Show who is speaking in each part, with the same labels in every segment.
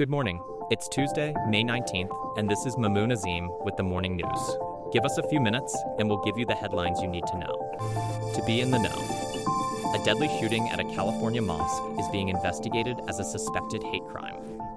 Speaker 1: Good morning. It's Tuesday, May 19th, and this is Mamoon Azim with the Morning News. Give us a few minutes, and we'll give you the headlines you need to know. To be in the know. A deadly shooting at a California mosque is being investigated as a suspected hate crime.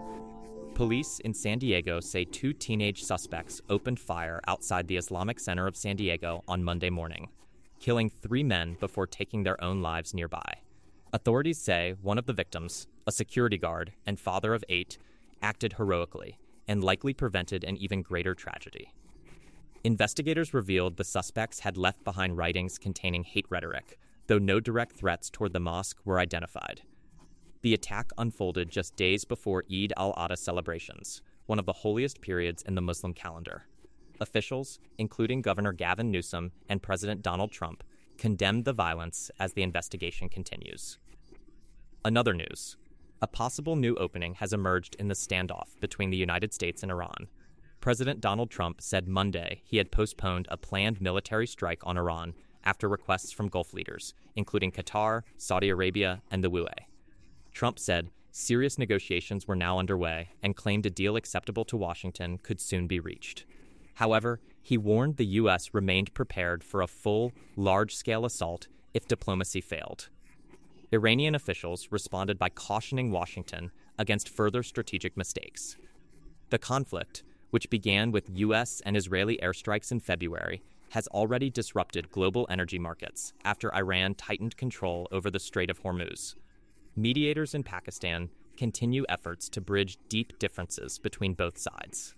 Speaker 1: Police in San Diego say 2 teenage suspects opened fire outside the Islamic Center of San Diego on Monday morning, killing 3 men before taking their own lives nearby. Authorities say one of the victims, a security guard and father of 8, acted heroically and likely prevented an even greater tragedy. Investigators revealed the suspects had left behind writings containing hate rhetoric, though no direct threats toward the mosque were identified. The attack unfolded just days before Eid al-Adha celebrations, one of the holiest periods in the Muslim calendar. Officials, including Governor Gavin Newsom and President Donald Trump, condemned the violence as the investigation continues. Another news. A possible new opening has emerged in the standoff between the United States and Iran. President Donald Trump said Monday he had postponed a planned military strike on Iran after requests from Gulf leaders, including Qatar, Saudi Arabia, and the UAE. Trump said serious negotiations were now underway and claimed a deal acceptable to Washington could soon be reached. However, he warned the U.S. remained prepared for a full, large-scale assault if diplomacy failed. Iranian officials responded by cautioning Washington against further strategic mistakes. The conflict, which began with U.S. and Israeli airstrikes in February, has already disrupted global energy markets after Iran tightened control over the Strait of Hormuz. Mediators in Pakistan continue efforts to bridge deep differences between both sides.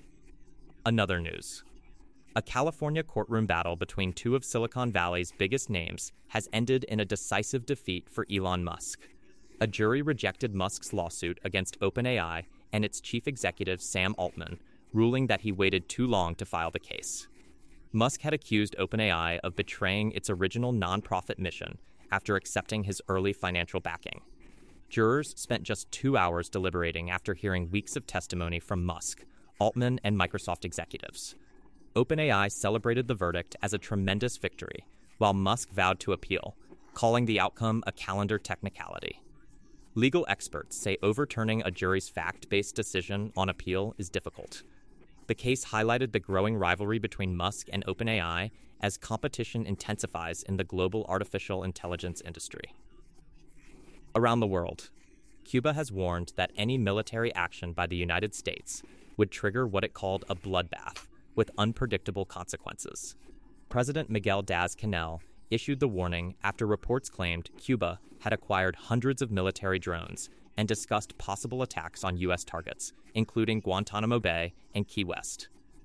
Speaker 1: Another news. A California courtroom battle between 2 of Silicon Valley's biggest names has ended in a decisive defeat for Elon Musk. A jury rejected Musk's lawsuit against OpenAI and its chief executive Sam Altman, ruling that he waited too long to file the case. Musk had accused OpenAI of betraying its original nonprofit mission after accepting his early financial backing. Jurors spent just 2 hours deliberating after hearing weeks of testimony from Musk, Altman, and Microsoft executives. OpenAI celebrated the verdict as a tremendous victory, while Musk vowed to appeal, calling the outcome a calendar technicality. Legal experts say overturning a jury's fact-based decision on appeal is difficult. The case highlighted the growing rivalry between Musk and OpenAI as competition intensifies in the global artificial intelligence industry. Around the world, Cuba has warned that any military action by the United States would trigger what it called a bloodbath, with unpredictable consequences. President Miguel Diaz-Canel issued the warning after reports claimed Cuba had acquired hundreds of military drones and discussed possible attacks on U.S. targets, including Guantanamo Bay and Key West.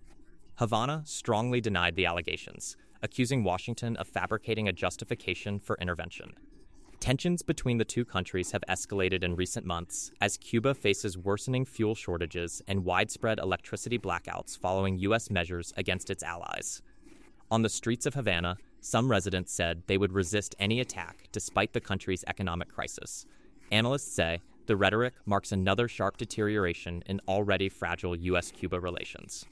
Speaker 1: Havana strongly denied the allegations, accusing Washington of fabricating a justification for intervention. Tensions between the 2 countries have escalated in recent months as Cuba faces worsening fuel shortages and widespread electricity blackouts following U.S. measures against its allies. On the streets of Havana, some residents said they would resist any attack despite the country's economic crisis. Analysts say the rhetoric marks another sharp deterioration in already fragile U.S.-Cuba relations.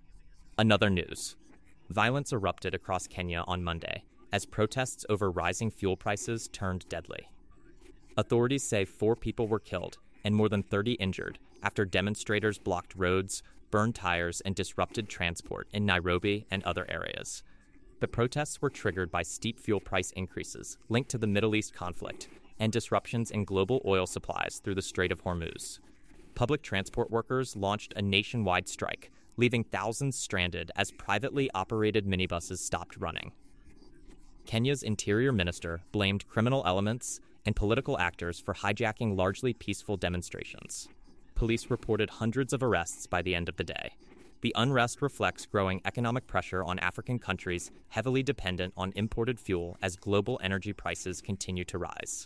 Speaker 1: Another news. Violence erupted across Kenya on Monday as protests over rising fuel prices turned deadly. Authorities say 4 people were killed and more than 30 injured after demonstrators blocked roads, burned tires, and disrupted transport in Nairobi and other areas. The protests were triggered by steep fuel price increases linked to the Middle East conflict and disruptions in global oil supplies through the Strait of Hormuz. Public transport workers launched a nationwide strike, leaving thousands stranded as privately operated minibuses stopped running. Kenya's interior minister blamed criminal elements and political actors for hijacking largely peaceful demonstrations. Police reported hundreds of arrests by the end of the day. The unrest reflects growing economic pressure on African countries heavily dependent on imported fuel as global energy prices continue to rise.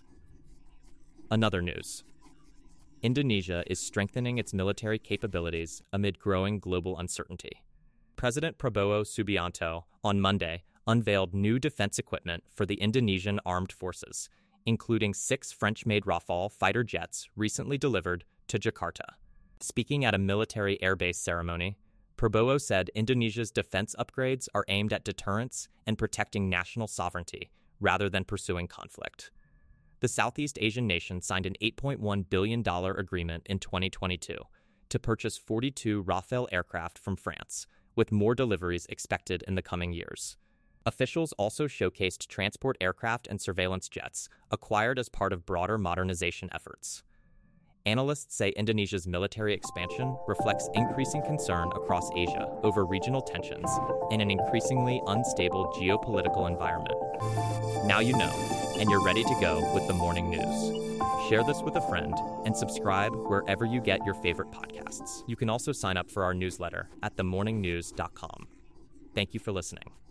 Speaker 1: Another news. Indonesia is strengthening its military capabilities amid growing global uncertainty. President Prabowo Subianto on Monday unveiled new defense equipment for the Indonesian armed forces, including 6 French-made Rafale fighter jets recently delivered to Jakarta. Speaking at a military airbase ceremony, Prabowo said Indonesia's defense upgrades are aimed at deterrence and protecting national sovereignty rather than pursuing conflict. The Southeast Asian nation signed an $8.1 billion agreement in 2022 to purchase 42 Rafale aircraft from France, with more deliveries expected in the coming years. Officials also showcased transport aircraft and surveillance jets acquired as part of broader modernization efforts. Analysts say Indonesia's military expansion reflects increasing concern across Asia over regional tensions in an increasingly unstable geopolitical environment. Now you know, and you're ready to go with the morning news. Share this with a friend and subscribe wherever you get your favorite podcasts. You can also sign up for our newsletter at themorningnews.com. Thank you for listening.